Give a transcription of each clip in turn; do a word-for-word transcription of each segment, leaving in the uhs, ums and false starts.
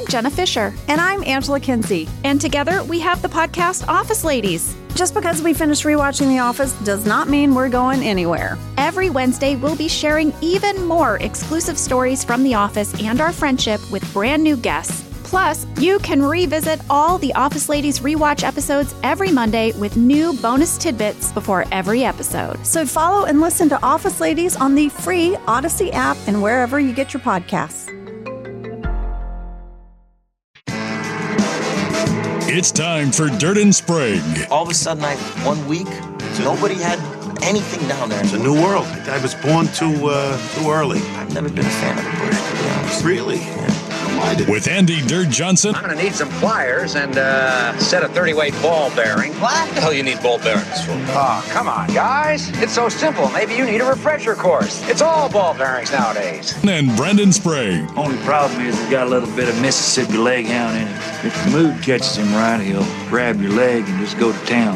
Jenna Fisher. And I'm Angela Kinsey. And together we have the podcast Office Ladies. Just because we finished rewatching The Office does not mean we're going anywhere. Every Wednesday, we'll be sharing even more exclusive stories from The Office and our friendship with brand new guests. Plus, you can revisit all the Office Ladies rewatch episodes every Monday with new bonus tidbits before every episode. So follow and listen to Office Ladies on the free Odyssey app and wherever you get your podcasts. It's time for Dirt and Sprague. All of a sudden, I one week, nobody had anything down there. It's a new world. I was born too uh, too early. I've never been a fan of the bush, to be honest. Really? Yeah. With Andy Dirt Johnson. I'm going to need some pliers and uh, a set of thirty-weight ball bearings. What the hell you need ball bearings for? Oh, come on, guys. It's so simple. Maybe you need a refresher course. It's all ball bearings nowadays. And Brendan Sprague. Only problem is he's got a little bit of Mississippi leg hound in him. If the mood catches him right, he'll grab your leg and just go to town.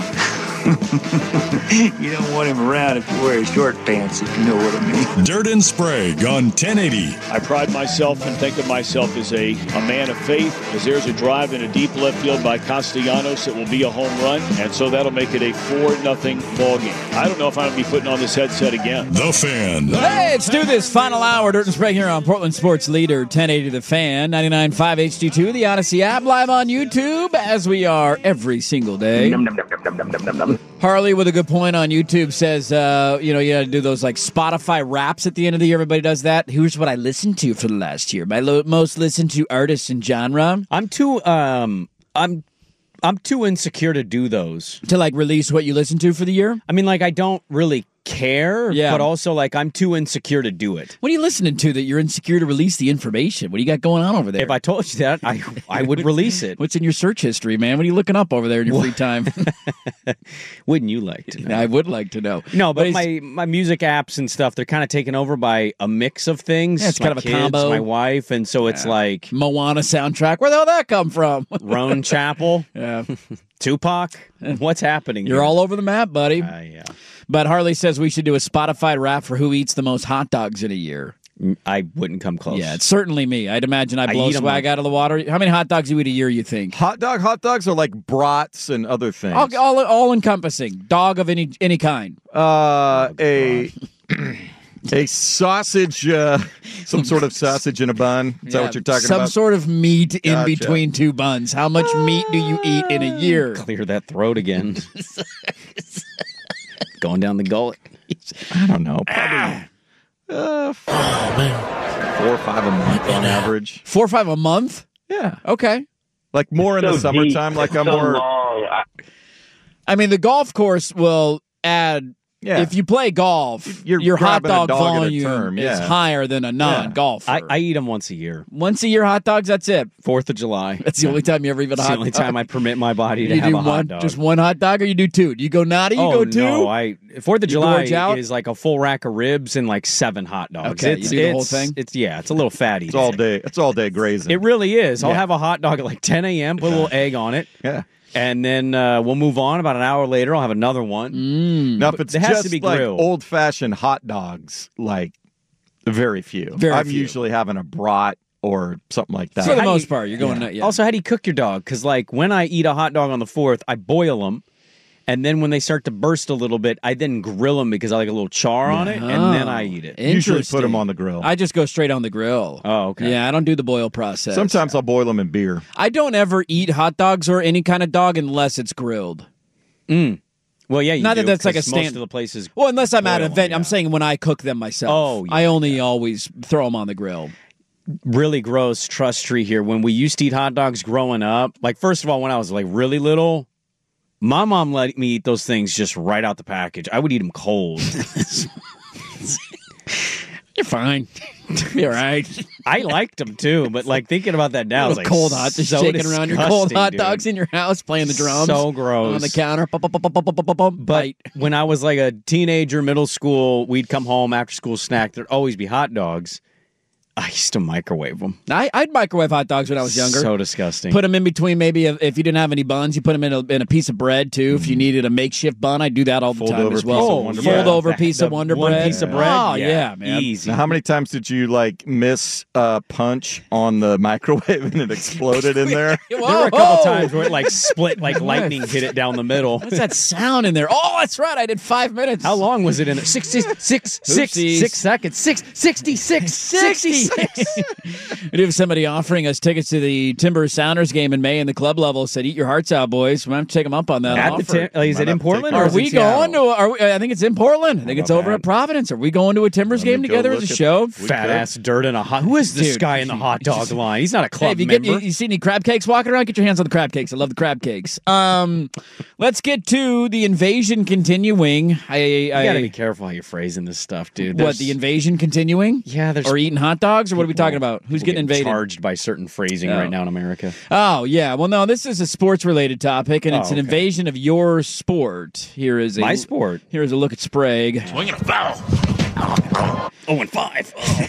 You don't want him around if you wear his short pants, if you know what I mean. Dirt and Sprague on ten eighty. I pride myself and think of myself as a, a man of faith, as there's a drive in a deep left field by Castellanos. It will be a home run, and so that'll make it a four nothing ball game. I don't know if I'm going to be putting on this headset again. The Fan. Hey, let's do this. Final hour, Dirt and Sprague here on Portland Sports Leader, ten eighty The Fan, ninety-nine point five H D two, the Odyssey app, live on YouTube, as we are every single day. Num, num, num, num, num, num, num, num. Harley with a good point on YouTube says, uh, you know, you got to do those like Spotify raps at the end of the year. Everybody does that. Here's what I listened to for the last year. My lo- most listened to artist and genre. I'm too, um, I'm, I'm too insecure to do those. To like release what you listen to for the year? I mean, like, I don't really care, yeah. but also like I'm too insecure to do it. What are you listening to that you're insecure to release the information? What do you got going on over there? If I told you that, I I would release it. What's in your search history, man? What are you looking up over there in your free time? Wouldn't you like to know? I would like to know. No, but, but my, my music apps and stuff, they're kind of taken over by a mix of things. Yeah, it's my kind of a kids, combo. My wife, and so it's yeah. like Moana soundtrack. Where the hell did that come from? Roan Chapel. Yeah. Tupac. What's happening? You're here? all over the map, buddy. Uh, yeah. But Harley says we should do a Spotify rap for who eats the most hot dogs in a year. I wouldn't come close. Yeah, it's certainly me. I'd imagine I blow I swag out of the water. How many hot dogs do you eat a year, you think? Hot dog? Hot dogs are like brats and other things. All, all, all encompassing. Dog of any any kind. Uh, a a sausage, uh, some sort of sausage in a bun. Is yeah, that what you're talking some about? Some sort of meat in Gotcha. between two buns. How much meat do you eat in a year? Clear that throat again. Going down the gullet. I don't know. Probably uh, four, four or five a month on average. Four or five a month? Yeah. Okay. Like more in so the summertime. Deep. Like it's I'm so more. Long. I... I mean, the golf course will add. Yeah. If you play golf, You're your hot grabbing a dog, dog at a volume term, is yeah. higher than a non-golfer. I, I eat them once a year. Once a year hot dogs, that's it. Fourth of July. That's the only time you ever eat a It's hot the dog. only time I permit my body to you have do a one, hot dog. Just one hot dog, or you do two? Do you go naughty? You oh, go two? no. I, Fourth of You July gorge out? is like a full rack of ribs and like seven hot dogs. Okay, it's, you do the whole it's- thing? It's, yeah, it's a little fatty. It's all day. It's all day grazing. It really is. I'll Yeah. have a hot dog at like ten a.m., put a little egg on it. Yeah. And then uh, we'll move on. About an hour later, I'll have another one. Mm. Now, if it's It has just to be like grilled. old-fashioned hot dogs, like very few. Very I'm few. usually having a brat or something like that. For the How do most you- part, you're going. yeah. Yeah. Yeah. Also, how do you cook your dog? Because like when I eat a hot dog on the fourth, I boil them. And then when they start to burst a little bit, I then grill them because I like a little char on it, and then I eat it. Usually put Interesting. them on the grill. I just go straight on the grill. Oh, okay. Yeah, I don't do the boil process. Sometimes I'll boil them in beer. I don't ever eat hot dogs or any kind of dog unless it's grilled. Mm. Well, yeah, you Not do, that that's like a 'cause most stand- of the places. Well, unless I'm at an boil 'em, event. yeah. I'm saying when I cook them myself. Oh, yeah, I only always throw them on the grill. Really gross trust tree here. When we used to eat hot dogs growing up, like first of all, when I was like really little, my mom let me eat those things just right out the package. I would eat them cold. You're fine. You're all right. I liked them too, but like thinking about that now, it's like cold hot, just so shaking around your cold disgusting, hot dude. dogs in your house, playing the drums. So gross on the counter. Bum, bum, bum, bum, bum, bum, bum, But bite. when I was like a teenager, middle school, we'd come home after school snack. There'd always be hot dogs. I used to microwave them. I, I'd microwave hot dogs when I was younger. So disgusting. Put them in between, maybe a, if you didn't have any buns, you put them in a, in a piece of bread, too. Mm. If you needed a makeshift bun, I'd do that all the Fold time over as well. piece of Oh, Wonder fold Bread. over The- piece the of Wonder one Bread. piece of bread? Oh, Yeah. yeah, man. Easy. Now, how many times did you like miss uh, punch on the microwave and it exploded in there? There were a couple times where it like split, like lightning hit it down the middle. What's that sound in there? Oh, that's right. I did five minutes. How long was it in there? Sixty, six, six, Oopsies. six seconds. Six, sixty-six, sixty-six. We do have somebody offering us tickets to the Timber Sounders game in May in the club level. Said, "Eat your hearts out, boys." We have to take them up on that At the offer. Tim- uh, is it in Portland? Are Or is it we in Seattle? going to? Are we, I think it's in Portland. I think it's Not over bad. at Providence. Are we going to a Timbers Let me game go together as look a at- show? Fat ass dirt in a hot. Who is this Dude. guy in the hot dog line? He's not a Hey, club if you, get, member. you, you see any crab cakes walking around, get your hands on the crab cakes. I love the crab cakes. Um, let's get to the invasion continuing. I, You I gotta be careful how you're phrasing this stuff, dude. what There's- the invasion continuing? Yeah, there's or eating hot dogs, or what are we people- talking about? Who's people getting invaded? Charged by certain phrasing Oh. right now in America. Oh, yeah. Well, no, this is a sports-related topic, and Oh, it's an okay. invasion of your sport. Here is a My sport. Here is a look at Sprague. Swinging a foul. Oh, and five.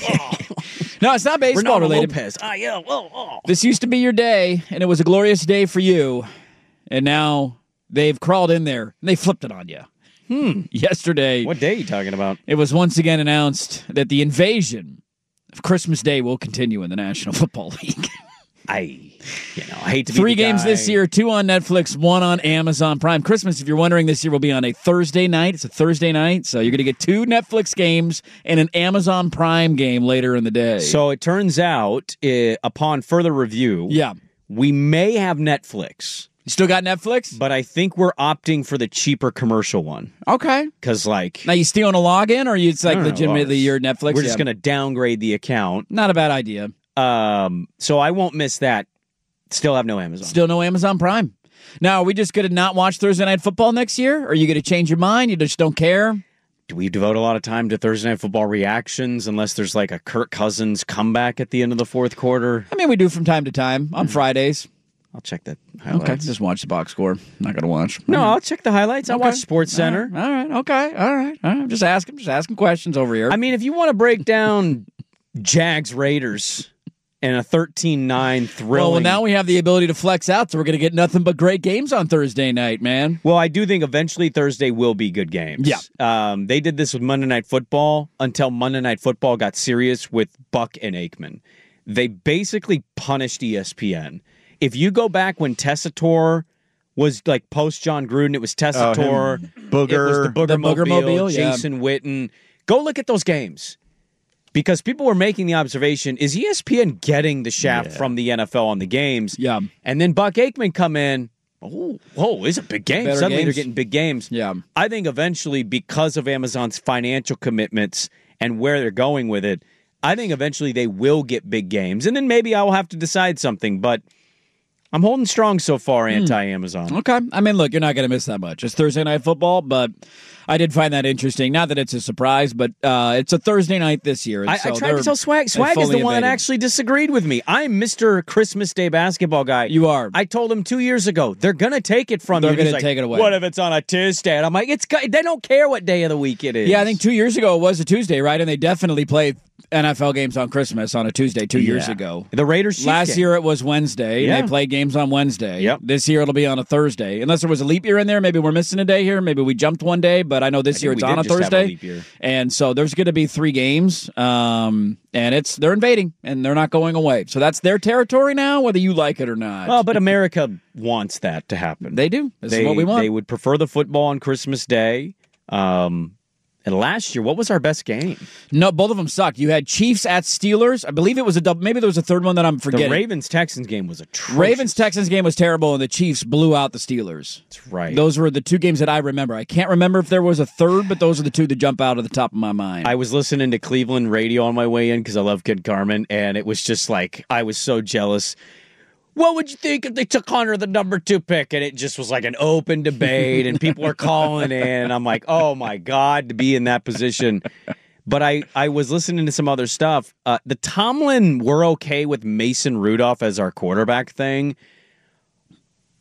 No, it's not baseball Ronaldo related. Lopez. I L. Oh, oh. This used to be your day, and it was a glorious day for you, and now they've crawled in there and they flipped it on you. Hmm. Yesterday, What day are you talking about? it was once again announced that the invasion of Christmas Day will continue in the National Football League. I, you know, I hate to be Three the games guy. this year, two on Netflix, one on Amazon Prime. Christmas, if you're wondering, this year will be on a Thursday night. It's a Thursday night, so you're going to get two Netflix games and an Amazon Prime game later in the day. So it turns out, uh, upon further review, yeah. we may have Netflix, You still got Netflix? but I think we're opting for the cheaper commercial one. Okay. Because, like, Now, you stealing a login, or you it's like I don't know, legitimately ours. your Netflix? we're just Yeah. going to downgrade the account. Not a bad idea. Um, so I won't miss that. Still have no Amazon. Still no Amazon Prime. Now, are we just going to not watch Thursday Night Football next year? Or are you going to change your mind? You just don't care? Do we devote a lot of time to Thursday Night Football reactions unless there's like a Kirk Cousins comeback at the end of the fourth quarter? I mean, we do from time to time on Fridays. I'll check that highlights. Okay, just watch the box score. Not going to watch. No, I'll check the highlights. I'll Okay. watch Sports Center. All right, all right, okay, all right. All right. I'm just asking, just asking questions over here. I mean, if you want to break down Jags Raiders and a thirteen nine thrilling. well, now we have the ability to flex out, so we're going to get nothing but great games on Thursday night, man. Well, I do think eventually Thursday will be good games. Yeah. Um, they did this with Monday Night Football until Monday Night Football got serious with Buck and Aikman. They basically punished E S P N. If you go back when Tessitore was like post John Gruden, it was Tessitore, him, Booger. it was the Booger The Booger Mobile, Mobile, yeah. Jason Witten. Go look at those games. Because people were making the observation, is E S P N getting the shaft Yeah. from the N F L on the games? Yeah. And then Buck Aikman come in, oh, whoa, it's a big game. Better Suddenly games. they're getting big games. Yeah. I think eventually, because of Amazon's financial commitments and where they're going with it, I think eventually they will get big games. And then maybe I will have to decide something, but I'm holding strong so far anti-Amazon. Okay. I mean, look, you're not going to miss that much. It's Thursday Night Football, but I did find that interesting. Not that it's a surprise, but uh, it's a Thursday night this year. and I, so I tried they're- to tell Swag. they Swag is fully the one that invaded. actually disagreed with me. I'm Mister Christmas Day basketball guy. You are. I told him two years ago, they're going to take it from They're you. And he's gonna like, take it away. What if it's on a Tuesday? And I'm like, it's they don't care what day of the week it is. Yeah, I think two years ago it was a Tuesday, right? And they definitely played N F L games on Christmas on a Tuesday two years Yeah. ago. The Raiders Chiefs Last game. year it was Wednesday, and Yeah. they played games on Wednesday. Yep. This year it'll be on a Thursday. Unless there was a leap year in there, maybe we're missing a day here. Maybe we jumped one day, but I know this I think year we it's did on a just have a Thursday. leap year. And so there's going to be three games, um, and it's they're invading, and they're not going away. So that's their territory now, whether you like it or not. Well, but America wants that to happen. They do. This they, is what we want. They would prefer the football on Christmas Day. Um, and last year, what was our best game? No, both of them sucked. You had Chiefs at Steelers. I believe it was a double. Maybe there was a third one that I'm forgetting. The Ravens-Texans game was atrocious. Ravens-Texans game was terrible, and the Chiefs blew out the Steelers. That's right. Those were the two games that I remember. I can't remember if there was a third, but those are the two that jump out of the top of my mind. I was listening to Cleveland radio on my way in because I love Kid Carmen, and it was just like, I was so jealous. What would you think if they took Hunter the number two pick? And it just was like an open debate, and people were calling in. And I'm like, oh, my God, to be in that position. But I, I was listening to some other stuff. Uh, the Tomlin, we're okay with Mason Rudolph as our quarterback thing.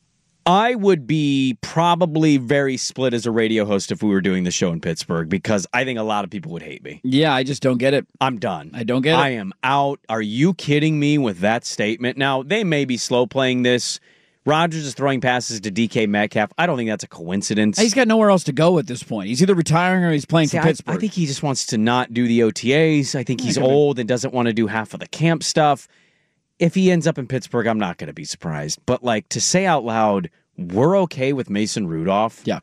I would be probably very split as a radio host if we were doing the show in Pittsburgh because I think a lot of people would hate me. Yeah, I just don't get it. I'm done. I don't get it. I am out. Are you kidding me with that statement? Now, they may be slow playing this. Rodgers is throwing passes to D K Metcalf. I don't think that's a coincidence. He's got nowhere else to go at this point. He's either retiring or he's playing See, for Pittsburgh. I, I think he just wants to not do the O T As. I think he's old and doesn't want to do half of the camp stuff. If he ends up in Pittsburgh, I'm not going to be surprised. But, like, to say out loud, we're okay with Mason Rudolph. Yeah.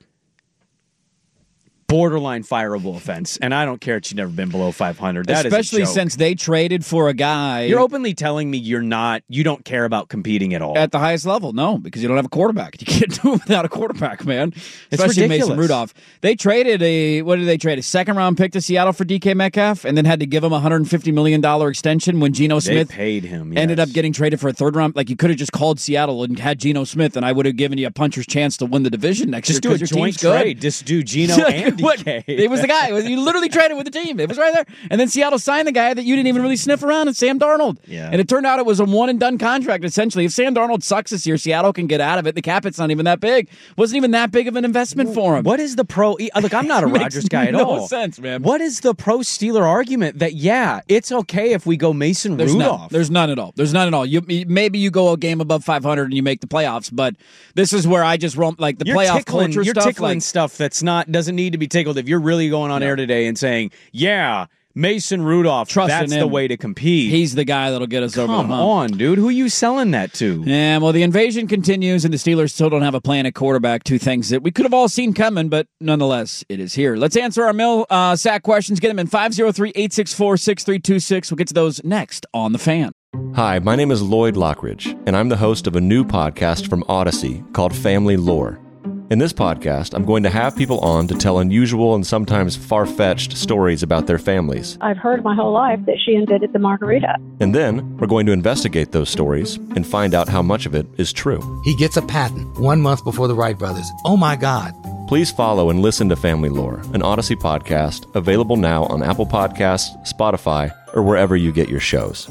Borderline fireable offense. And I don't care if you've never been below five hundred. That Especially is a joke. since they traded for a guy. You're openly telling me you're not, you don't care about competing at all. At the highest level, no, because you don't have a quarterback. You can't do it without a quarterback, man. It's Especially ridiculous. Mason Rudolph. They traded a, what did they trade? A second round pick to Seattle for D K Metcalf and then had to give him a one hundred fifty million dollars extension when Geno They Smith paid him, yes. ended up getting traded for a third round. Like, you could have just called Seattle and had Geno Smith, and I would have given you a puncher's chance to win the division next Just year. do a 'cause your joint team's good. trade. Just do Geno and D K. It was the guy. It was, you literally traded with the team. It was right there. And then Seattle signed the guy that you didn't even really sniff around, and Sam Darnold. Yeah. And it turned out it was a one-and-done contract, essentially. If Sam Darnold sucks this year, Seattle can get out of it. The cap hit's not even that big. Wasn't even that big of an investment for him. What is the pro... Look, I'm not a Makes Rodgers guy at no all. sense, man. What is the pro-Steeler argument that, yeah, it's okay if we go Mason There's Rudolph? none. There's none at all. There's none at all. You maybe you go a game above five hundred and you make the playoffs, but this is where I just roam like the You're playoff tickling, culture you're stuff. tickling like, stuff that's not doesn't need to be tickled. If you're really going on air today and saying, "Yeah, Mason Rudolph, Trust that's in the him. way to compete," he's the guy that'll get us over the come hump. on, dude. Who are you selling that to? Yeah, well, the invasion continues, and the Steelers still don't have a plan at quarterback. Two things that we could have all seen coming, but nonetheless, it is here. Let's answer our mill uh, sack questions. Get them in five oh three, eight six four, six three two six. We'll get to those next on The Fan. Hi, my name is Lloyd Lockridge, and I'm the host of a new podcast from Odyssey called Family Lore. In this podcast, I'm going to have people on to tell unusual and sometimes far-fetched stories about their families. I've heard my whole life that she invented the margarita. And then, we're going to investigate those stories and find out how much of it is true. He gets a patent one month before the Wright brothers. Oh my God. Please follow and listen to Family Lore, an Odyssey podcast, available now on Apple Podcasts, Spotify, or wherever you get your shows.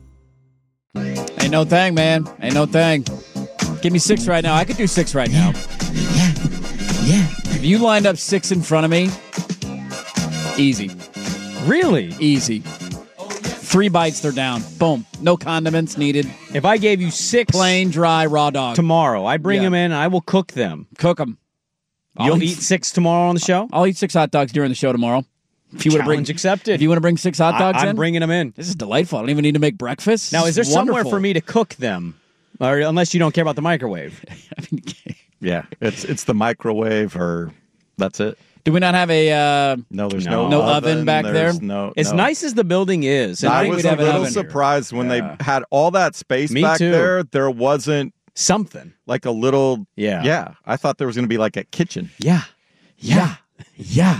Ain't no thing, man. Ain't no thing. Give me six right now. I could do six right now. Yeah. Yeah. If you lined up six in front of me, easy. Really? Easy. Three bites, they're down. Boom. No condiments needed. If I gave you six Plain, dry, raw dog. tomorrow, I bring Yeah. them in. I will cook them. Cook them. You'll eat six tomorrow on the show. I'll eat six hot dogs during the show tomorrow. If you want to bring, Challenge accepted. If you want to bring six hot dogs I, I'm in, bringing them in. This is delightful. I don't even need to make breakfast. Now, This is there somewhere wonderful. for me to cook them? Or unless you don't care about the microwave. Yeah, it's it's the microwave, or that's it. Do we not have a uh, No, there's No. no no oven back there's there? No, As no. nice as the building is, and I, I think was we'd a have an little oven here. surprised when Yeah. they had all that space Me back too. there. There wasn't Something. like a little. Yeah. yeah. I thought there was going to be like a kitchen. Yeah. yeah, yeah,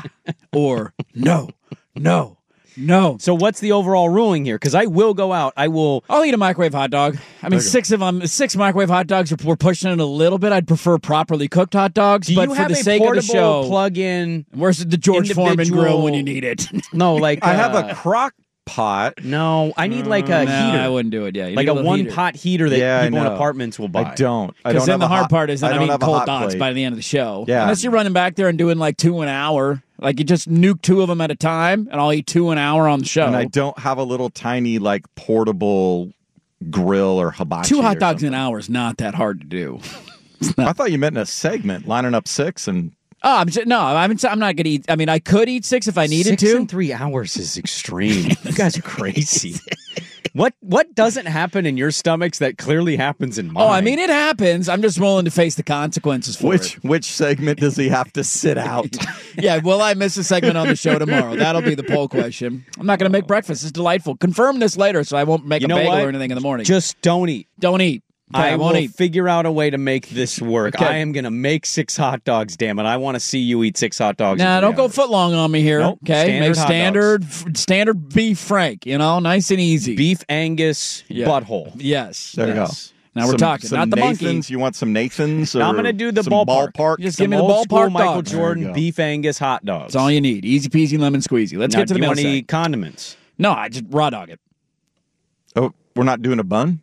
or no, no, no? So what's the overall ruling here? Because I will go out. I will. I'll eat a microwave hot dog. I mean, Okay. six of them, six microwave hot dogs. Are, we're pushing it a little bit. I'd prefer properly cooked hot dogs. Do but you for have the a sake of the portable show, plug-in? Where's the George Foreman individual- grill when you need it? No, like I have uh, a crock pot. No, I need like a no, heater. I wouldn't do it. Yeah, you like need a little one heater. pot heater that Yeah, I people in know. apartments will buy. I don't. I Because don't then have the a hard hot, part is that I I'm don't eating have a cold hot dogs plate. by the end of the show. Yeah. Unless you're running back there and doing like two an hour. Like you just nuke two of them at a time, and I'll eat two an hour on the show. And I don't have a little tiny like portable grill or hibachi. Two hot or dogs something. an hour is not that hard to do. I thought you meant in a segment, lining up six and. Oh, I'm just, no, I'm, I'm not going to eat. I mean, I could eat six if I needed Six to. in three hours is extreme. You guys are crazy. What what doesn't happen in your stomachs that clearly happens in mine? Oh, I mean, it happens. I'm just willing to face the consequences for Which it. which segment does he have to sit out? Yeah, will I miss a segment on the show tomorrow? That'll be the poll question. I'm not going to make breakfast. It's delightful. Confirm this later so I won't make You a know bagel what? or anything in the morning. Just don't eat. Don't eat. Okay, I, I won't will eat. figure out a way to make this work. Okay. I am going to make six hot dogs, damn it. I want to see you eat six hot dogs. Nah, in don't three go hours. foot long on me here. Nope. Okay, Standard make hot standard f- standard beef frank. You know, nice and easy. Beef Angus Yeah. butthole. Yes. There you yes. go. Now we're Some- talking, some not the monkey. Nathans. You want some Nathans? Or I'm going to do the some ballpark. Just Some give me the old school ballpark Michael dogs. There you Jordan go. beef Angus hot dogs. That's all you need. Easy peasy lemon squeezy. Let's now, get to do the you mail want to sack. eat condiments? No, I just raw dog it. Oh, we're not doing a bun.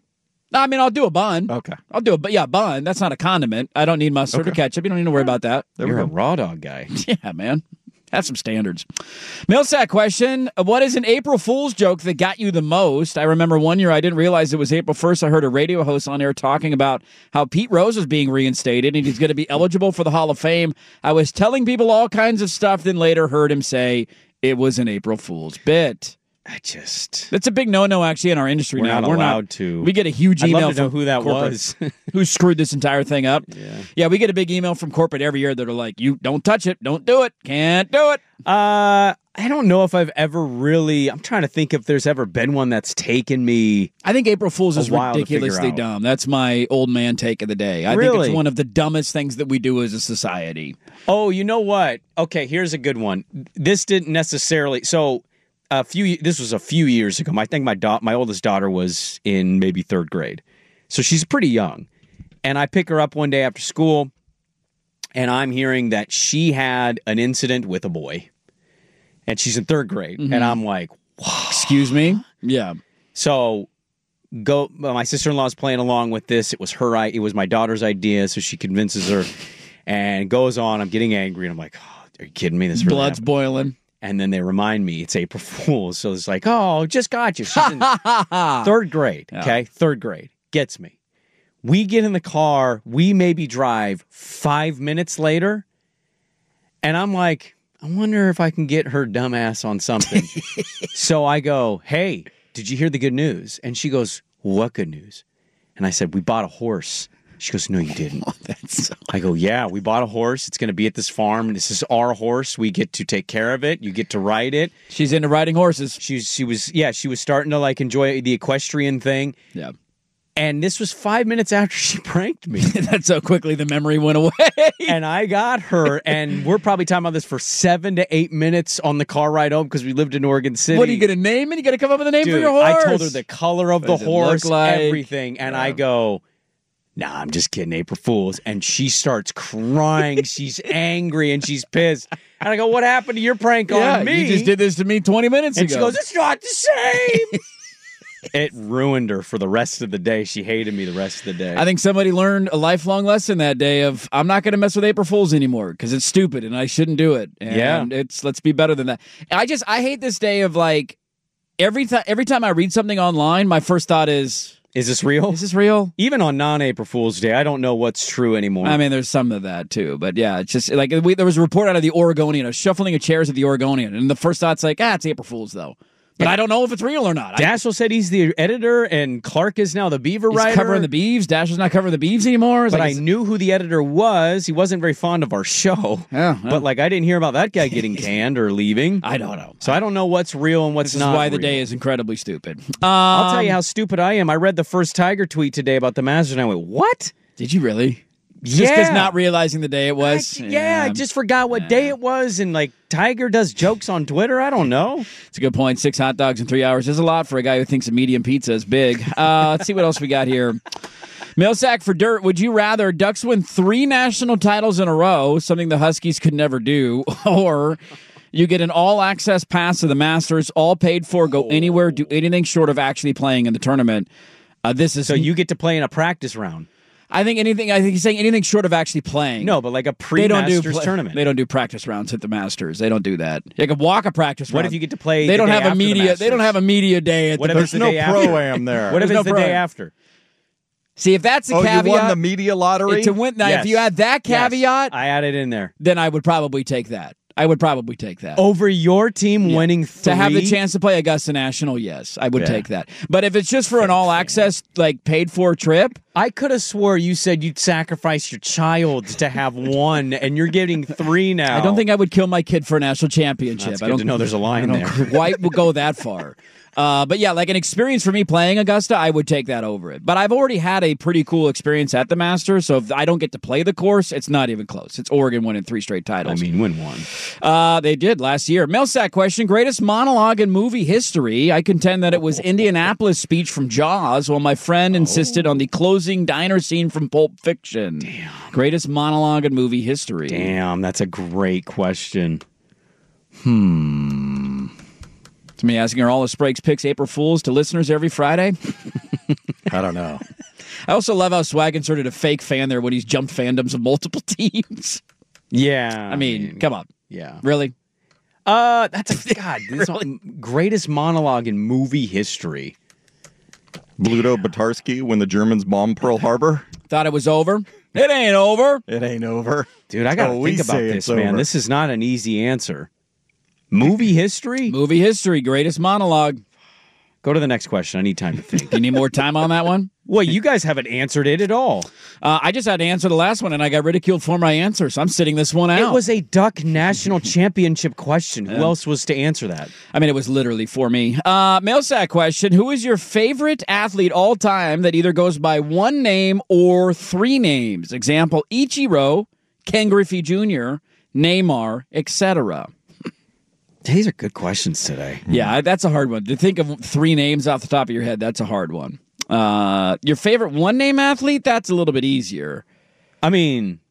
I mean, I'll do a bun. Okay. I'll do a, but yeah, bun. That's not a condiment. I don't need mustard Okay. or ketchup. You don't need to worry about that. You're a raw dog guy. Yeah, man. Have some standards. Millsack question. What is an April Fool's joke that got you the most? I remember one year I didn't realize it was April first. I heard a radio host on air talking about how Pete Rose was being reinstated and he's going to be eligible for the Hall of Fame. I was telling people all kinds of stuff, then later heard him say it was an April Fool's bit. I just... That's a big no-no, actually, in our industry We're now. not We're allowed not, to. We get a huge I'd email love to know from who that corporate was. who screwed this entire thing up. Yeah. Yeah, we get a big email from corporate every year that are like, you don't touch it, don't do it, can't do it. Uh, I don't know if I've ever really... I'm trying to think if there's ever been one that's taken me... I think April Fool's a is while to figure ridiculously out. dumb. That's my old man take of the day. I think Really? it's one of the dumbest things that we do as a society. Oh, you know what? Okay, here's a good one. This didn't necessarily... So... A few. This was a few years ago. I think my da- my oldest daughter was in maybe third grade, so she's pretty young. And I pick her up one day after school, and I'm hearing that she had an incident with a boy, and she's in third grade. Mhm. And I'm like, wow. Excuse me? Yeah. So go. well, my sister-in-law is playing along with this. It was her. I. It was my daughter's idea, so she convinces her, and goes on. I'm getting angry, and I'm like, oh, are you kidding me? This really Blood's happened? boiling. And then they remind me it's April Fool's. So it's like, oh, just got you. She's in third grade. Okay. Third grade. Gets me. We get in the car. We maybe drive five minutes later. And I'm like, I wonder if I can get her dumbass on something. So I go, hey, did you hear the good news? And she goes, what good news? And I said, we bought a horse. She goes, no, you didn't. Oh, that's so... I go, yeah, we bought a horse. It's going to be at this farm. And this is our horse. We get to take care of it. You get to ride it. She's into riding horses. She's, she was, yeah, she was starting to like enjoy the equestrian thing. Yeah. And this was five minutes after she pranked me. That's how quickly the memory went away. And I got her, and we're probably talking about this for seven to eight minutes on the car ride home because we lived in Oregon City. What are you going to name it? You got to come up with a name Dude, for your horse. I told her the color of What the does it look horse, like? everything. And I go, nah, I'm just kidding, April Fool's. And she starts crying. She's angry and she's pissed. And I go, what happened to your prank Yeah, on me? you just did this to me twenty minutes and ago. she goes, it's not the same. It ruined her for the rest of the day. She hated me the rest of the day. I think somebody learned a lifelong lesson that day of I'm not going to mess with April Fools anymore because it's stupid and I shouldn't do it. And Yeah. it's let's be better than that. I just I hate this day of like every time every time I read something online, my first thought is Is this real? Is this real? Even on non-April Fool's Day, I don't know what's true anymore. I mean, there's some of that too, but yeah, it's just like we, there was a report out of the Oregonian, a shuffling of chairs at the Oregonian, and the first thought's like, ah, it's April Fool's though. But I don't know if it's real or not. I, Dashiell said he's the editor, and Clark is now the Beaver he's writer. covering the Beeves. Dashiell's not covering the Beeves anymore. It's But like, I knew who the editor was. He wasn't very fond of our show. Yeah, But like, I didn't hear about that guy getting canned or leaving. I don't know. So I don't know what's real and what's this is not. why the real. day is incredibly stupid. Um, I'll tell you how stupid I am. I read the first Tiger tweet today about the Masters, and I went, "What? Did you really?" Just Yeah. because not realizing the day it was. I, yeah, I just forgot what day it was, and like Tiger does jokes on Twitter. I don't know. It's a good point. Six hot dogs in three hours is a lot for a guy who thinks a medium pizza is big. Uh, let's see what else we got here. Millsack for dirt. Would you rather Ducks win three national titles in a row, something the Huskies could never do, or you get an all-access pass to the Masters, all paid for, go anywhere, do anything short of actually playing in the tournament? Uh, this is So you get to play in a practice round. I think anything. I think he's saying anything short of actually playing. No, but like a They don't do pre-Masters pla- tournament. They don't do practice rounds at the Masters. They don't do that. They can walk a practice round. What if you get to play They the don't day have a after the media. They don't Masters? have a media day at What the. if There's it's the no day after? pro-am there. What if There's it's no the day pro-am. after? See, if that's a Oh, caveat, you won the media lottery? to win. Now, Yes. if you add that Yes. caveat, I added in there. then I would probably take that. I would probably take that. Over your team winning three? To have the chance to play Augusta National, yes, I would Yeah. take that. But if it's just for an all-access, like paid-for trip, I could have swore you said you'd sacrifice your child to have one, and you're getting three now. I don't think I would kill my kid for a national championship. That's I good don't to know there's a line I don't there. quite will go that far. Uh, but yeah, like an experience for me playing Augusta, I would take that over it. But I've already had a pretty cool experience at the Masters, so if I don't get to play the course, it's not even close. It's Oregon winning three straight I titles. mean, win one. Uh, they did last year. Millsack question, greatest monologue in movie history. I contend that it was Indianapolis speech from Jaws, while my friend insisted on the closing diner scene from Pulp Fiction. Damn. Greatest monologue in movie history. Damn, that's a great question. Hmm. To me asking, are all the Sprague's picks April Fools to listeners every Friday? I don't know. I also love how Swag inserted a fake fan there when he's jumped fandoms of multiple teams. Yeah. I mean, I mean come on. Yeah. Really? Uh, that's a, God, this really? greatest monologue in movie history. Bluto Batarsky when the Germans bombed Pearl Harbor. Thought it was over. It ain't over. It ain't over. Dude, I got to oh, think about this, man. Over. This is not an easy answer. Movie history? Movie history, greatest monologue. Go to the next question. I need time to think. Do you need more time on that one? Well, you guys haven't answered it at all. Uh, I just had to answer the last one, and I got ridiculed for my answer, so I'm sitting this one out. It was a Duck National Championship question. Who um, else was to answer that? I mean, it was literally for me. Uh, mail sack question. Who is your favorite athlete all time that either goes by one name or three names? Example, Ichiro, Ken Griffey Junior, Neymar, et cetera. These are good questions today. Yeah, that's a hard one. To think of three names off the top of your head, that's a hard one. Uh, your favorite one-name athlete? That's a little bit easier. I mean,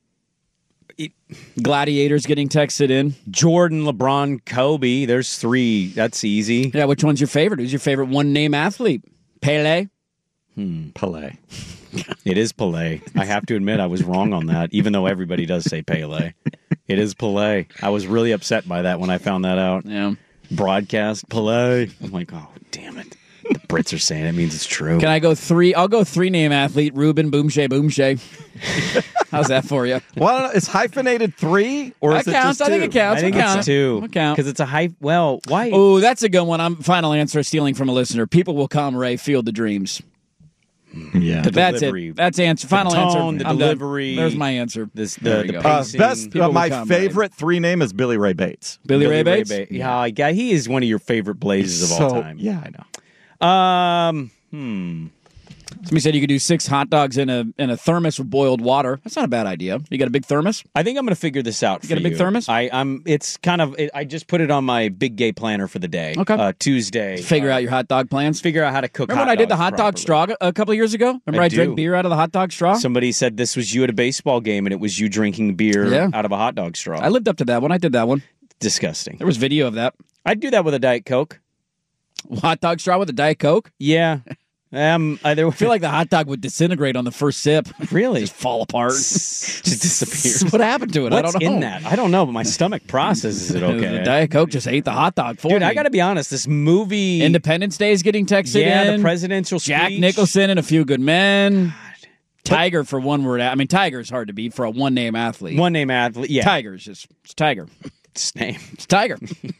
it, Gladiators getting texted in. Jordan, LeBron, Kobe. There's three. That's easy. Yeah, which one's your favorite? Who's your favorite one-name athlete? Pele? Hmm. Pele. It is Pele. I have to admit I was wrong on that, even though everybody does say Pele. It is Pele. I was really upset by that when I found that out. Yeah. Broadcast Pele. I'm like, oh, damn it. The Brits are saying it means it's true. Can I go three? I'll go three-name athlete, Ruben Boomshay Boomshay. How's that for you? Well, is hyphenated three? Or that is counts. It just I think two? it counts. I think it it's counts. two. It counts. Because it's a hype. Well, why? Oh, that's a good one. I'm final answer stealing from a listener. People will come, Ray. Field the dreams. Yeah, the that's delivery. it. That's answer. Final the tone, answer. The I'm delivery. Done. There's my answer. This, the the uh, pacing. best. Uh, my come, favorite Ray. three name is Billy Ray Bates. Billy, Billy Ray Bates. Ray Bates. Yeah, yeah, he is one of your favorite blazes of so, all time. Yeah, I know. Um. Hmm. Somebody said you could do six hot dogs in a in a thermos with boiled water. That's not a bad idea. You got a big thermos? I think I'm going to figure this out. You for got a big you. thermos? I, I'm. It's kind of. It, I just put it on my big gay planner for the day. Okay. Uh, Tuesday. Figure uh, out your hot dog plans. Figure out how to cook. Remember hot when I did the dogs hot dog properly. straw a couple of years ago? Remember I, I drank do. beer out of the hot dog straw? Somebody said this was you at a baseball game, and it was you drinking beer Yeah. out of a hot dog straw. I lived up to that one. I did that one. Disgusting. There was video of that. I'd do that with a Diet Coke. Hot dog straw with a Diet Coke? Yeah. Um, either I feel like the hot dog would disintegrate on the first sip. Really? Just fall apart. Just disappears. What happened to it? What's I don't know. in that? I don't know, but my stomach processes it okay. The Diet Coke just ate the hot dog for Dude, me. I got to be honest. This movie... Independence Day is getting texted yeah, in. the presidential speech. Jack Nicholson and A Few Good Men. God. Tiger for one word. I mean, Tiger is hard to beat for a one-name athlete. One-name athlete, yeah. Tiger is just... It's Tiger. It's his name. It's Tiger.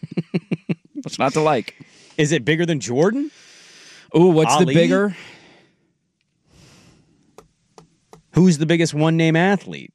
What's not to like? Is it bigger than Jordan? Ooh, what's Ali? the bigger... Who's the biggest one-name athlete?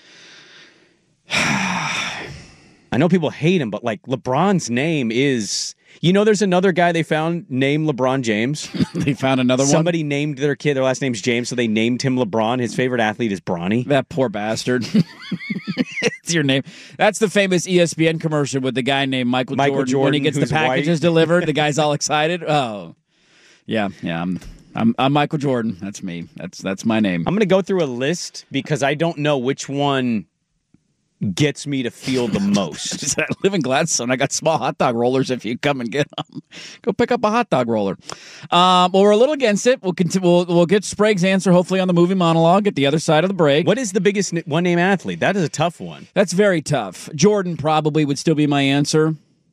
I know people hate him, but like LeBron's name is... You know there's another guy they found named LeBron James? They found another one? Somebody named their kid, their last name's James, so they named him LeBron. His favorite athlete is Bronny. That poor bastard. It's your name. That's the famous E S P N commercial with the guy named Michael, Michael Jordan. Jordan, When he gets the who's packages white. delivered, the guy's all excited. Oh. Yeah, yeah, I'm... I'm, I'm Michael Jordan. That's me. That's that's my name. I'm going to go through a list because I don't know which one gets me to feel the most. I live in Gladstone. I got small hot dog rollers if you come and get them. Go pick up a hot dog roller. Um, well, we're a little against it. We'll, continue, we'll we'll get Sprague's answer hopefully on the movie monologue at the other side of the break. What is the biggest one-name athlete? That is a tough one. That's very tough. Jordan probably would still be my answer.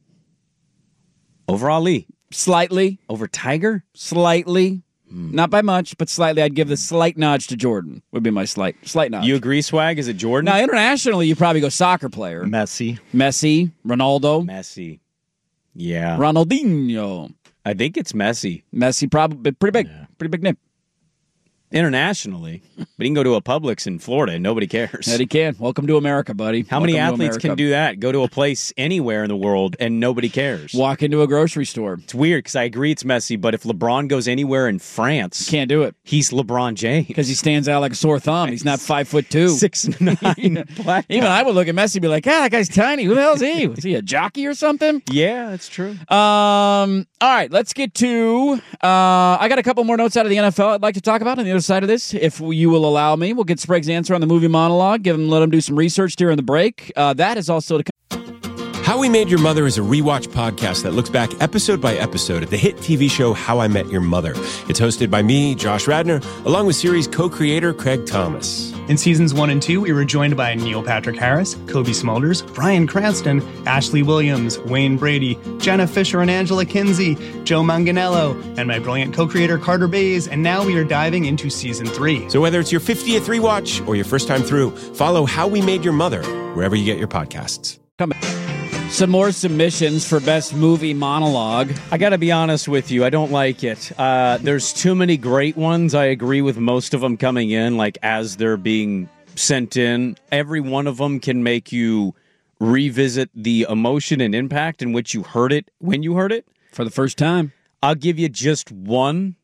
Over Ali? Slightly. Over Tiger? Slightly. Not by much, but slightly. I'd give the slight nudge to Jordan. Would be my slight slight nudge. You agree, Swag? Is it Jordan? Now, internationally, you probably go soccer player. Messi. Messi. Ronaldo. Messi. Yeah. Ronaldinho. I think it's Messi. Messi, probably pretty big. Yeah. Pretty big name. Internationally. But he can go to a Publix in Florida and nobody cares. That he can. Welcome to America, buddy. How Welcome many athletes can do that? Go to a place anywhere in the world and nobody cares. Walk into a grocery store. It's weird because I agree it's Messi, but if LeBron goes anywhere in France... Can't do it. He's LeBron James. Because he stands out like a sore thumb. He's not five foot two. Six nine. Black Even I would look at Messi and be like, ah, that guy's tiny. Who the hell is he? Was he a jockey or something? Yeah, that's true. Um. All right, let's get to... Uh, I got a couple more notes out of the N F L I'd like to talk about on the other side of this. If you will allow me, we'll get Sprague's answer on the movie monologue. Give him, let him do some research during the break. Uh, that is also to. How We Made Your Mother is a rewatch podcast that looks back episode by episode at the hit T V show How I Met Your Mother. It's hosted by me, Josh Radnor, along with series co-creator Craig Thomas. In seasons one and two, we were joined by Neil Patrick Harris, Kobe Smulders, Bryan Cranston, Ashley Williams, Wayne Brady, Jenna Fisher and Angela Kinsey, Joe Manganiello, and my brilliant co-creator Carter Bays, and now we are diving into season three. So whether it's your fiftieth rewatch or your first time through, follow How We Made Your Mother wherever you get your podcasts. Come Some more submissions for best movie monologue. I got to be honest with you. I don't like it. Uh, there's too many great ones. I agree with most of them coming in, like as they're being sent in. Every one of them can make you revisit the emotion and impact in which you heard it when you heard it. For the first time. I'll give you just one.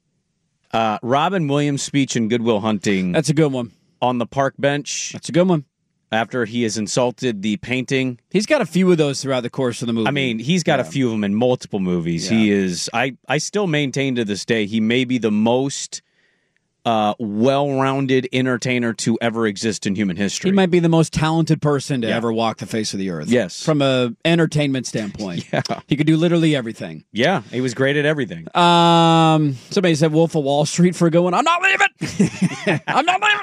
Uh, Robin Williams' speech in Good Will Hunting. That's a good one. On the park bench. That's a good one. After he has insulted the painting. He's got a few of those throughout the course of the movie. I mean, he's got yeah. a few of them in multiple movies. Yeah. He is, I, I still maintain to this day, he may be the most uh, well-rounded entertainer to ever exist in human history. He might be the most talented person to yeah. ever walk the face of the earth. Yes. From an entertainment standpoint. yeah. He could do literally everything. Yeah, he was great at everything. Um, somebody said Wolf of Wall Street for a good one. I'm not leaving! I'm not leaving!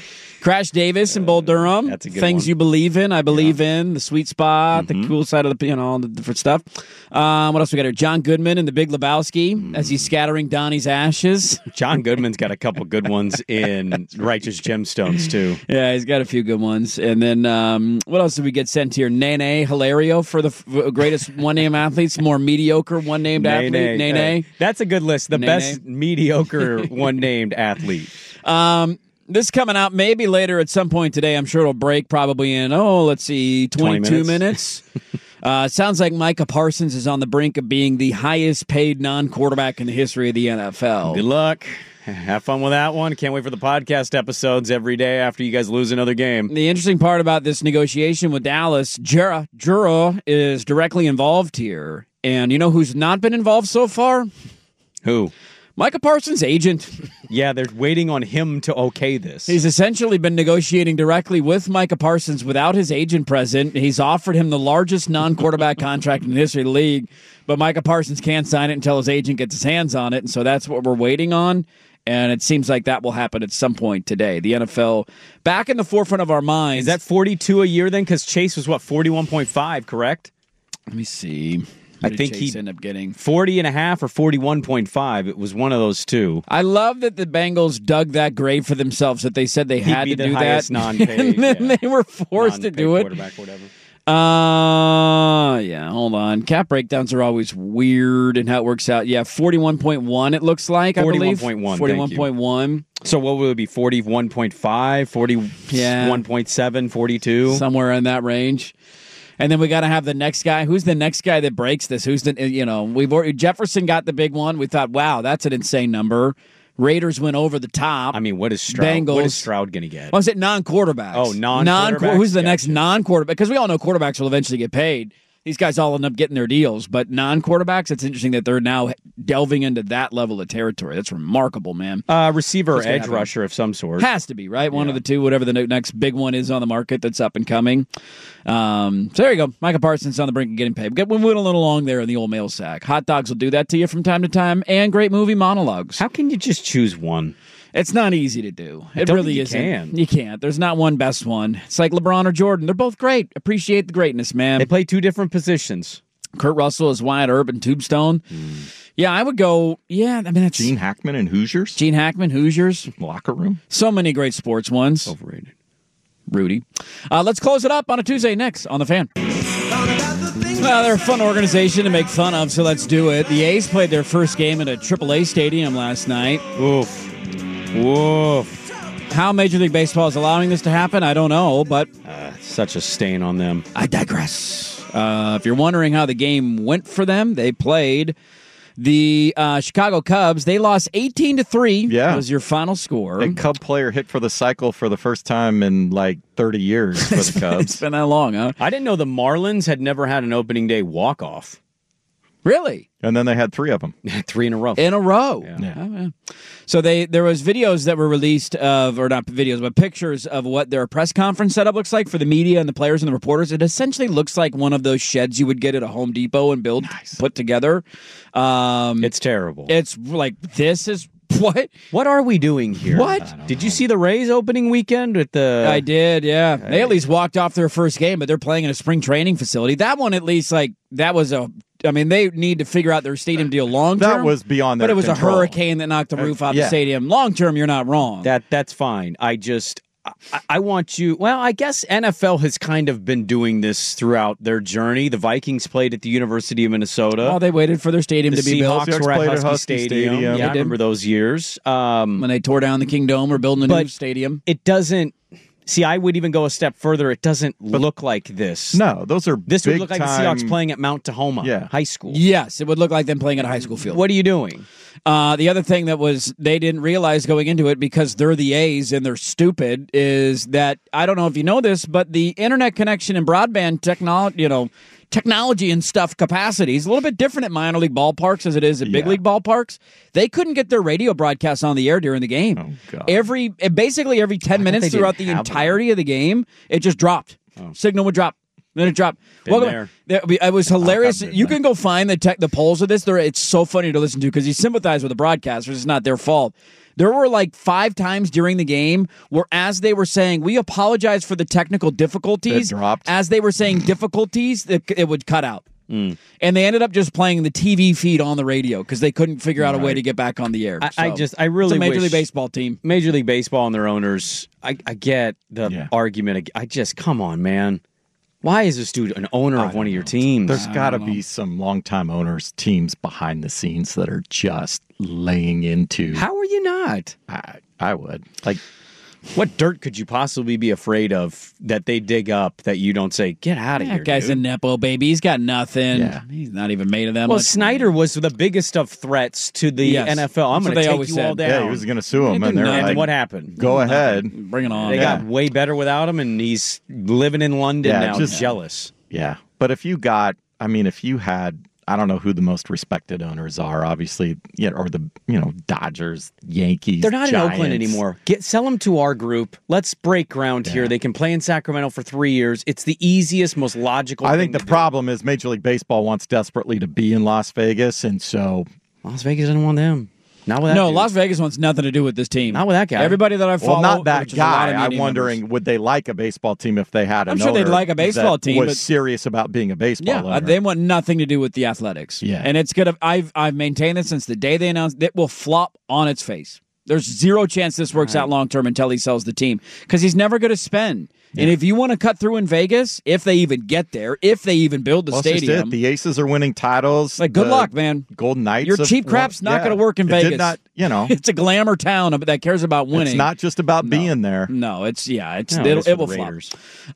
Crash Davis in Bull Durham. That's a good Things one. You believe in, I believe yeah. in. The Sweet Spot, mm-hmm. the cool side of the, you know, all the different stuff. Um, what else we got here? John Goodman in The Big Lebowski mm. as he's scattering Donnie's ashes. John Goodman's got a couple good ones in Righteous Gemstones, too. Yeah, he's got a few good ones. And then um, what else did we get sent here? Nene Hilario for the f- greatest one-name athletes, more mediocre one-named athlete. Nene. Hey, that's a good list. The Nene. best mediocre one-named athlete. Um... This coming out maybe later at some point today. I'm sure it'll break probably in, oh, let's see, twenty-two minutes. minutes. uh, sounds like Micah Parsons is on the brink of being the highest paid non-quarterback in the history of the N F L. Good luck. Have fun with that one. Can't wait for the podcast episodes every day after you guys lose another game. The interesting part about this negotiation with Dallas, Jura, Jura is directly involved here. And you know who's not been involved so far? Who? Micah Parsons' agent. Yeah, they're waiting on him to okay this. He's essentially been negotiating directly with Micah Parsons without his agent present. He's offered him the largest non-quarterback contract in the history of the league, but Micah Parsons can't sign it until his agent gets his hands on it, and so that's what we're waiting on, and it seems like that will happen at some point today. The N F L back in the forefront of our minds. Is that forty-two a year then? Because Chase was, what, forty-one point five, correct? Let me see. I think he ended up getting forty and a half or forty-one point five. It was one of those two. I love that the Bengals dug that grave for themselves, that they said they He'd had be to the do highest that. Non-paid, and then yeah. they were forced Non-paid to do it. Quarterback, whatever. Uh, yeah, hold on. Cap breakdowns are always weird and how it works out. Yeah, forty-one point one it looks like, I believe. forty-one point one, forty-one point one. So what would it be, forty-one point five, forty-one point seven, forty-two? Somewhere in that range. And then we got to have the next guy. Who's the next guy that breaks this? Who's the, you know, we've already, Jefferson got the big one. We thought, wow, that's an insane number. Raiders went over the top. I mean, what is Stroud? Bengals. What is Stroud going to get? Was it non-quarterbacks? Oh, non-quarterbacks? Non- who's the gotcha. next non-quarterback? Because we all know quarterbacks will eventually get paid. These guys all end up getting their deals. But non-quarterbacks, it's interesting that they're now delving into that level of territory. That's remarkable, man. Uh, receiver or That's edge happen. rusher of some sort. Has to be, right? One Yeah. of the two, whatever the next big one is on the market that's up and coming. Um, so there you go. Micah Parsons on the brink of getting paid. We went a little long there in the old mail sack. Hot dogs will do that to you from time to time, and great movie monologues. How can you just choose one? It's not easy to do. I It don't really think you isn't. can. You can't. There's not one best one. It's like LeBron or Jordan. They're both great. Appreciate the greatness, man. They play two different positions. Kurt Russell is Wyatt Earp and Tombstone. Mm. Yeah, I would go, yeah, I mean, that's... Gene Hackman and Hoosiers? Gene Hackman, Hoosiers. Locker Room? So many great sports ones. Overrated. Rudy. Uh, let's close it up on a Tuesday next on The Fan. Well, they're a fun organization to make fun of, so let's do it. The A's played their first game at a triple A stadium last night. Oof. Woof. How Major League Baseball is allowing this to happen, I don't know, but... Uh, such a stain on them. I digress. Uh, if you're wondering how the game went for them, they played the uh, Chicago Cubs. They lost eighteen to three. Yeah. Was your final score. A Cub player hit for the cycle for the first time in like thirty years for the Cubs. It's been that long, huh? I didn't know the Marlins had never had an opening day walk-off. Really? And then they had three of them. three in a row. In a row. Yeah. Yeah. Oh, yeah. So they there was videos that were released of, or not videos, but pictures of what their press conference setup looks like for the media and the players and the reporters. It essentially looks like one of those sheds you would get at a Home Depot and build, nice. put together. Um, it's terrible. It's like, this is what? What are we doing here? What? Did you see the Rays opening weekend with the... I did, yeah. Hey. They at least walked off their first game, but they're playing in a spring training facility. That one, at least, like, that was a... I mean, they need to figure out their stadium deal long term. That was beyond their But it was control. a hurricane that knocked the roof off yeah. the stadium. Long term, you're not wrong. That That's fine. I just... I, I want you... Well, I guess N F L has kind of been doing this throughout their journey. The Vikings played at the University of Minnesota. Oh, they waited for their stadium the to be built. The Seahawks were at Husky, Husky Stadium. Stadium. Yeah, I remember those years. Um, when they tore down the King Dome or building a but new stadium. It doesn't... See, I would even go a step further. It doesn't but, look like this. No, those are This big would look like time... the Seahawks playing at Mount Tahoma yeah. High School. Yes, it would look like them playing at a high school field. What are you doing? Uh, the other thing that was they didn't realize going into it, because they're the A's and they're stupid, is that, I don't know if you know this, but the internet connection and broadband technology, you know, technology and stuff capacities a little bit different at minor league ballparks as it is at big yeah. league ballparks. They couldn't get their radio broadcasts on the air during the game. Oh, God. Every basically every ten minutes throughout the entirety them. of the game, it just dropped. Oh. Signal would drop. Then it dropped. Been Welcome. There. It was hilarious. You there. can go find the tech, the polls of this. They're, it's so funny to listen to because you sympathize with the broadcasters. It's not their fault. There were like five times during the game where, as they were saying, we apologize for the technical difficulties, it dropped. as they were saying difficulties, it, it would cut out. Mm. And they ended up just playing the T V feed on the radio because they couldn't figure out right. a way to get back on the air. I, so, I just, I really it's a Major wish League Baseball team. Major League Baseball and their owners, I, I get the yeah. argument. I just, come on, man. Why is this dude an owner of one of your teams? There's got to be some longtime owners, teams behind the scenes that are just laying into. How are you not? I, I would. Like, what dirt could you possibly be afraid of that they dig up that you don't say, get out of that here, guy's dude? a Nepo baby. He's got nothing. Yeah. He's not even made of that Well, much. Snyder was the biggest of threats to the Yes. N F L. I'm That's what going to they take always you said. all down. yeah, he was going to sue him. They And did they're nothing. like, What happened? go ahead. Bring it on. They Yeah. got way better without him, and he's living in London Yeah, now, just- jealous. Yeah. But if you got, I mean, if you had, I don't know who the most respected owners are, obviously, yeah, or the, you know, Dodgers, Yankees. They're not Giants. in Oakland anymore. Get Sell them to our group. Let's break ground Yeah. here. They can play in Sacramento for three years. It's the easiest, most logical I thing think the to do. problem is Major League Baseball wants desperately to be in Las Vegas, and so Las Vegas doesn't want them. Not with that No, dude. Las Vegas wants nothing to do with this team. Not with that guy. Everybody that I follow, well, not that which is a lot of guy. I'm media wondering, members. would they like a baseball team if they had? I'm an sure they'd owner like a baseball that team, was but- serious about being a baseball Yeah, owner. they want nothing to do with the Athletics. Yeah. And it's gonna. I've I've maintained this since the day they announced it will flop on its face. There's zero chance this works Right. out long term until he sells the team because he's never going to spend. And if you want to cut through in Vegas, if they even get there, if they even build the Well, that's just stadium, it. The Aces are winning titles. like good The luck, man. Golden Knights. Your have cheap won- crap's not yeah. going to work in It Vegas. Did not, you know, It's a glamour town that cares about winning. it's not just about No. being there. No, it's yeah, it's No, it it'll, is for it will the flop. Raiders.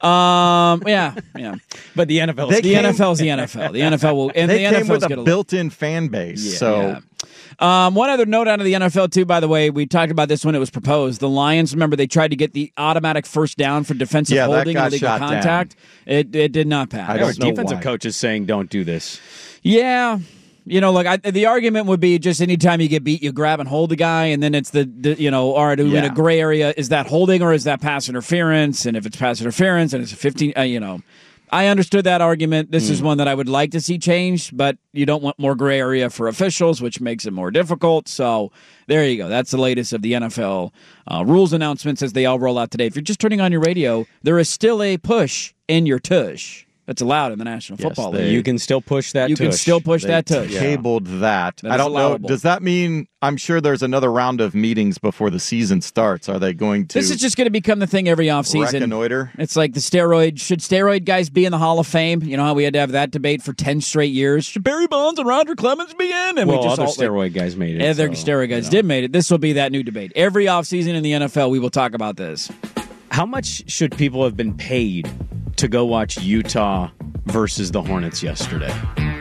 Um, yeah, yeah. But the N F L. They The came- N F L is the N F L. The N F L will, and they the came N F L's with a gonna- built-in fan base. Yeah. so Yeah. Um, one other note out of the N F L, too, by the way, we talked about this when it was proposed. The Lions, remember, they tried to get the automatic first down for defensive Yeah, that holding got and illegal shot down. contact. It it did not pass. I There don't were know defensive why. coaches saying, don't do this. Yeah. You know, like I, the argument would be just anytime you get beat, you grab and hold the guy, and then it's the, the you know, all right, are we in Yeah. a gray area? Is that holding or is that pass interference? And if it's pass interference and it's a fifteen, uh, you know, I understood that argument. This Mm. is one that I would like to see changed, but you don't want more gray area for officials, which makes it more difficult. So there you go. That's the latest of the N F L uh, rules announcements as they all roll out today. If you're just turning on your radio, there is still a push in your tush. That's allowed in the National Yes, Football they- League. You can still push that You can tush. still push they that tush. tabled that. That I is don't know. allowable. Does that mean? I'm sure there's another round of meetings before the season starts. Are they going to? This is just going to become the thing every offseason. reconnoiter? It's like the steroid. Should steroid guys be in the Hall of Fame? You know how we had to have that debate for ten straight years. Should Barry Bonds and Roger Clemens be in? And well, we just other all, steroid guys made it. Other so, steroid guys you know. did made it. This will be that new debate. Every offseason in the N F L, we will talk about this. How much should people have been paid to go watch Utah versus the Hornets yesterday?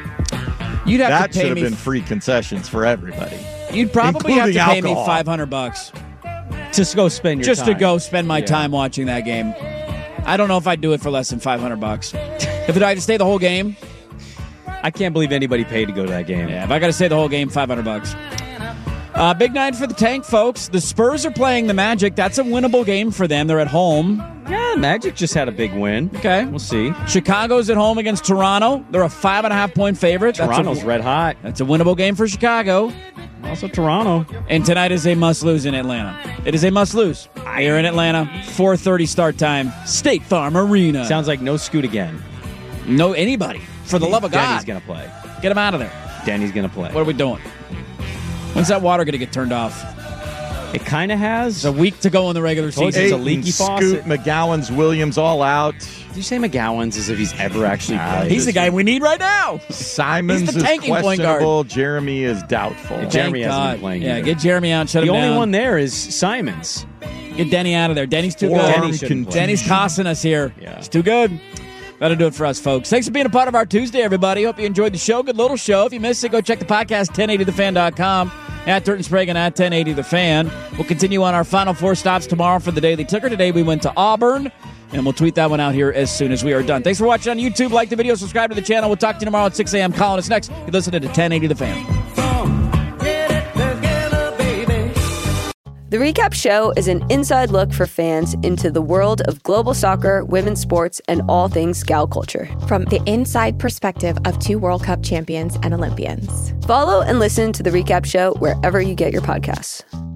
You'd have that to pay should have me. been free concessions for everybody. You'd probably have to including pay me alcohol. five hundred bucks Just go spend your just time. to go spend my Yeah. time watching that game. I don't know if I'd do it for less than five hundred bucks. If I had to stay the whole game, I can't believe anybody paid to go to that game. Yeah, if I got to say the whole game, five hundred bucks. Uh, big night for the Tank, folks. The Spurs are playing the Magic. That's a winnable game for them. They're at home. Yeah, Magic just had a big win. Okay. We'll see. Chicago's at home against Toronto. They're a five and a half point favorite. Toronto's that's a, red hot. That's a winnable game for Chicago. Also Toronto. And tonight is a must-lose in Atlanta. It is a must-lose. Here in Atlanta, four thirty start time, State Farm Arena. Sounds like no Scoot again. No anybody. For the love of God. Denny's going to play. Get him out of there. Denny's going to play. What are we doing? When's that water going to get turned off? It kind of has. It's a week to go in the regular season. It's a leaky Scoot, faucet. McGowan's, Williams, all out. Did you say McGowan's as if he's ever actually Nah, played? He's the guy we need right now. Simons He's the is tanking point guard. questionable. Jeremy is doubtful. Yeah, Jeremy Thank hasn't God. been playing Yeah, either. get Jeremy out. Shut The him only down. one there is Simons. Get Denny out of there. Denny's too Forearm good. Denny shouldn't play. Denny's costing us here. Yeah. It's too good. That'll do it for us, folks. Thanks for being a part of our Tuesday, everybody. Hope you enjoyed the show. Good little show. If you missed it, go check the podcast, ten eighty the fan dot com, at Dirt and Sprague and at ten eighty the fan. We'll continue on our final four stops tomorrow for the Daily Ticker. Today we went to Auburn, and we'll tweet that one out here as soon as we are done. Thanks for watching on YouTube. Like the video, subscribe to the channel. We'll talk to you tomorrow at six a.m. Calling us next. You're listening to ten eighty the fan. The Recap Show is an inside look for fans into the world of global soccer, women's sports, and all things Scout culture. From the inside perspective of two World Cup champions and Olympians. Follow and listen to The Recap Show wherever you get your podcasts.